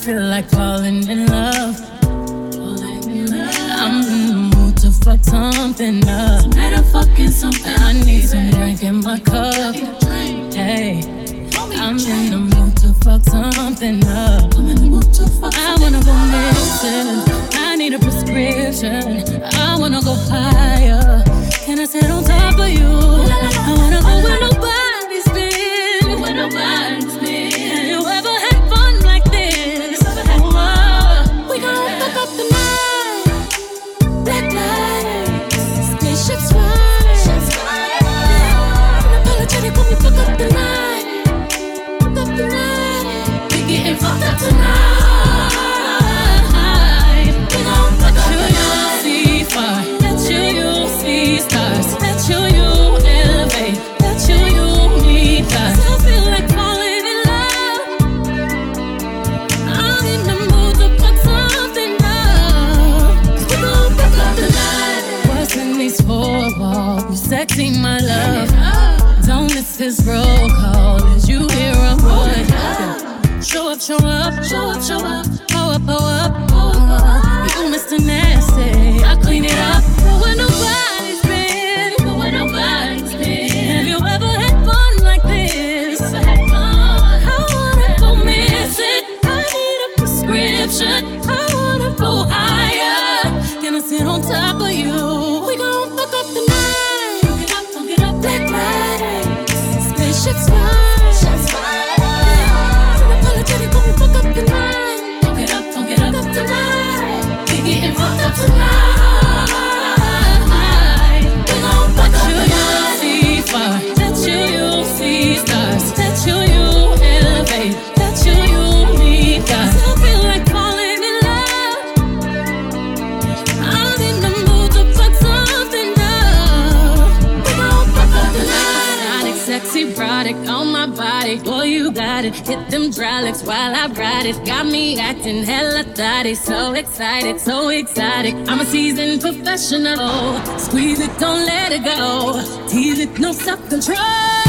feel like falling in love. I'm in the mood to fuck something up. Better fucking something. I need some drink in my cup. Hey, I'm in the mood to fuck something up. I wanna go missing. I need a prescription. I wanna go higher. Can I sit on top of you? I wanna go where nobody's been. Where nobody's been. Have you ever had fun like this? We gon' fuck up the night. Black lights, spaceships fly. Unapologetic when we fuck up the night. Fuck up the night. We getting fucked up tonight. We gon' fuck up the night. See far, let you see stars, let you elevate, let you meet us. I feel like falling in love. I'm in the mood to fuck something up. We gon' fuck up the night. What's in these four walls? You sexy, my love. Don't miss this roll call. As you hear a voice. Show up, show up, show up, show up. Pull up, pull up, pull up. You Mr. Nasty, I clean it up. But where nobody's been, But where nobody's been. have you ever had fun like this? Ever had fun? I wanna go missing. I need a prescription. I wanna go higher. Can I sit on top of you? We gon' fuck up the night. Don't get up, Black lights, spaceships fly. Unapologetic when we fuck up the night. Don't get up, don't get up. Fuck up the night. We getting fucked up tonight. We gon' fuck up the night. See far, let you see stars, let you elevate, let you meet us. I feel like falling in love. I'm in the mood to fuck something up. We gon' fuck up the night. Sonic, sexy, product on my body. Boy, you got it. Hit them drylicks while I ride it. Got me acting hella thotty. So excited, so exotic. I'm a seasoned professional. Squeeze it, don't let it go. Tease it, no self-control.